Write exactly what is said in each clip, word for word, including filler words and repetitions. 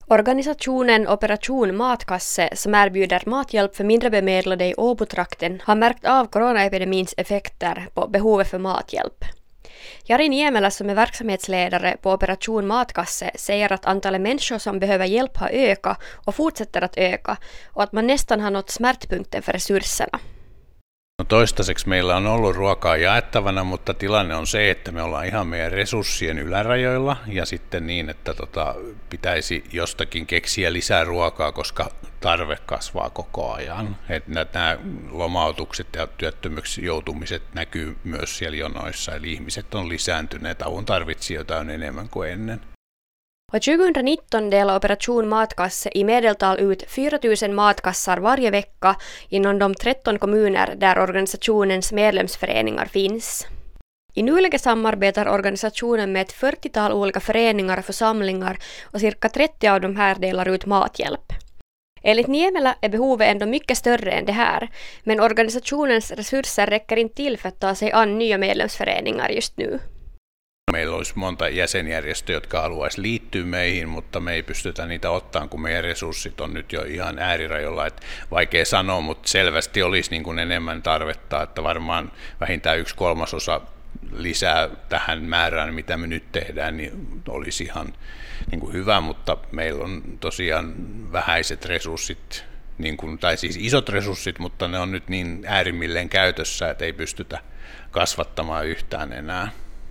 Organisationen Operation Matkasse, som erbjuder mathjälp för mindre bemedlade i Åbo-trakten, har märkt av coronaepidemins effekter på behovet för mathjälp. Jari Niemelä, som är verksamhetsledare på Operation Matkasse, säger att antalet människor som behöver hjälp har ökat och fortsätter att öka och att man nästan har nått smärtpunkten för resurserna. No toistaiseksi meillä on ollut ruokaa jaettavana, mutta tilanne on se, että me ollaan ihan meidän resurssien ylärajoilla ja sitten niin, että tota, pitäisi jostakin keksiä lisää ruokaa, koska tarve kasvaa koko ajan. Että nämä lomautukset ja työttömyksi joutumiset näkyy myös siellä jonoissa, eli ihmiset on lisääntyneet, avun tarvitsijoita on enemmän kuin ennen. Och tjugonitton delar Operation Matkasse i medeltal ut fyra tusen matkassar varje vecka inom de tretton kommuner där organisationens medlemsföreningar finns. I nuläget samarbetar organisationen med ett fyrtiotal olika föreningar och församlingar och cirka trettio av de här delar ut mathjälp. Enligt Niemelä är behovet ändå mycket större än det här, men organisationens resurser räcker inte till för att ta sig an nya medlemsföreningar just nu. Meillä olisi monta jäsenjärjestöä, jotka haluaisi liittyä meihin, mutta me ei pystytä niitä ottamaan, kun meidän resurssit on nyt jo ihan äärirajoilla. Että vaikea sanoa, mutta selvästi olisi niin kuin enemmän tarvetta, että varmaan vähintään yksi kolmasosa lisää tähän määrään, mitä me nyt tehdään, niin olisi ihan niin kuin hyvä, mutta meillä on tosiaan vähäiset resurssit, niin kuin, tai siis isot resurssit, mutta ne on nyt niin äärimmilleen käytössä, että ei pystytä kasvattamaan yhtään enää.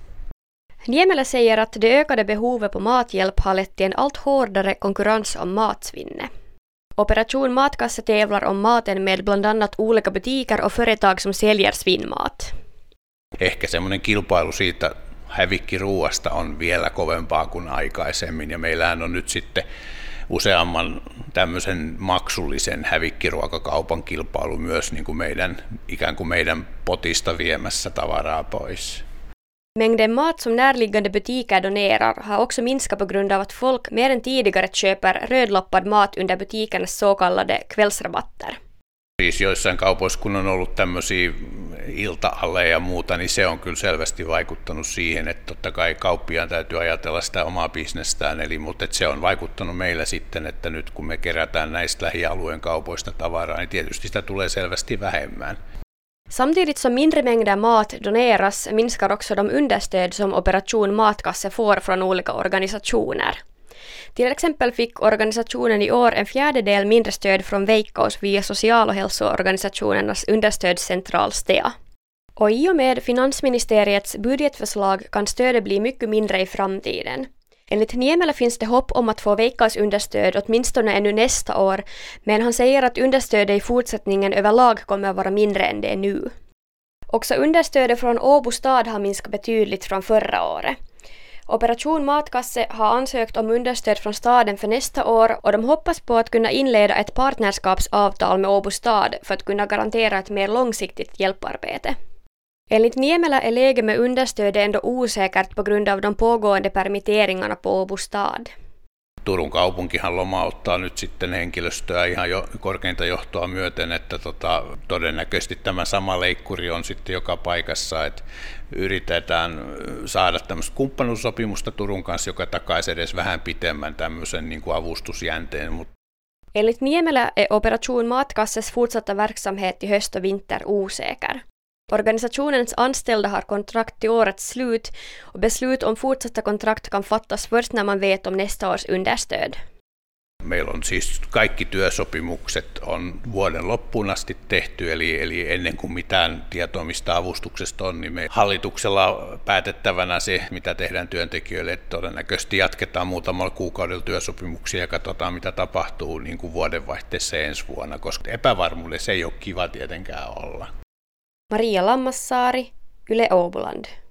Niemelä säger att det ökade behovet på mathjälp har lett till en allt hårdare konkurrens om matsvinne. Operation Matkasse tävlar om maten med bland annat olika butiker och företag som säljer svinnmat. Ehkä semmoinen kilpailu siitä hävikkiruuasta on vielä kovempaa kuin aikaisemmin, ja meillähän on nyt sitten useamman tämmöisen maksullisen hävikkiruokakaupan kilpailu myös niin kuin meidän, ikään kuin meidän potista viemässä tavaraa pois. Mängden mat som närliggande butiker donerar har också minskat på grund av att folk mer än tidigare köper rödlappad mat under butikernas så kallade kvällsrabatter. Siis joissain kaupoissa, kun on ollut tämmöisiä ilta-alleja ja muuta, niin se on kyllä selvästi vaikuttanut siihen, että totta kai kauppiaan täytyy ajatella sitä omaa bisnestään, eli, mutta se on vaikuttanut meillä sitten, että nyt kun me kerätään näistä lähialueen kaupoista tavaraa, niin tietysti sitä tulee selvästi vähemmän. Samtidigt som mindre mängder mat doneras minskar också de understöd som Operation Matkasse får från olika organisationer. Till exempel fick organisationen i år en fjärdedel mindre stöd från Veikkaus via social- och hälsoorganisationernas understödscentral S T E A. Och i och med finansministeriets budgetförslag kan stödet bli mycket mindre i framtiden. Enligt Niemelä finns det hopp om att få Veikkaus understöd åtminstone ännu nästa år, men han säger att understödet i fortsättningen överlag kommer att vara mindre än det är nu. Också understödet från Åbo stad har minskat betydligt från förra året. Operation Matkasse har ansökt om understöd från staden för nästa år och de hoppas på att kunna inleda ett partnerskapsavtal med Åbo stad för att kunna garantera ett mer långsiktigt hjälparbete. Enligt Niemelä är läget med understödet ändå osäkert på grund av de pågående permitteringarna på Åbo stad. Turun kaupunkihan lomauttaa nyt sitten henkilöstöä ihan jo korkeinta johtoa myöten, että tota, todennäköisesti tämä sama leikkuri on sitten joka paikassa, että yritetään saada tämmöistä kumppanuussopimusta Turun kanssa, joka takaisi edes vähän pitemmän tämmöisen niin kuin avustusjänteen. Enligt Niemelä är Operation Matkasses fortsatta verksamhet i höst och vinter osäker. Organisationens anställda har kontrakt till årets slut och beslut om fortsatta kontrakt kan fattas först när man vet om nästa års understöd. Meillä on siis kaikki työsopimukset on vuoden loppuun asti tehty, eli, eli ennen kuin mitään tietoa mistä avustuksesta on, niin me hallituksella päätettävänä se, mitä tehdään työntekijöille, että todennäköisesti jatketaan muutamalla kuukaudella työsopimuksia ja katsotaan, mitä tapahtuu niin kuin vuodenvaihteessa ensi vuonna, koska epävarmuudessa ei ole kiva tietenkään olla. Maria Lammassaari, Yle Åboland.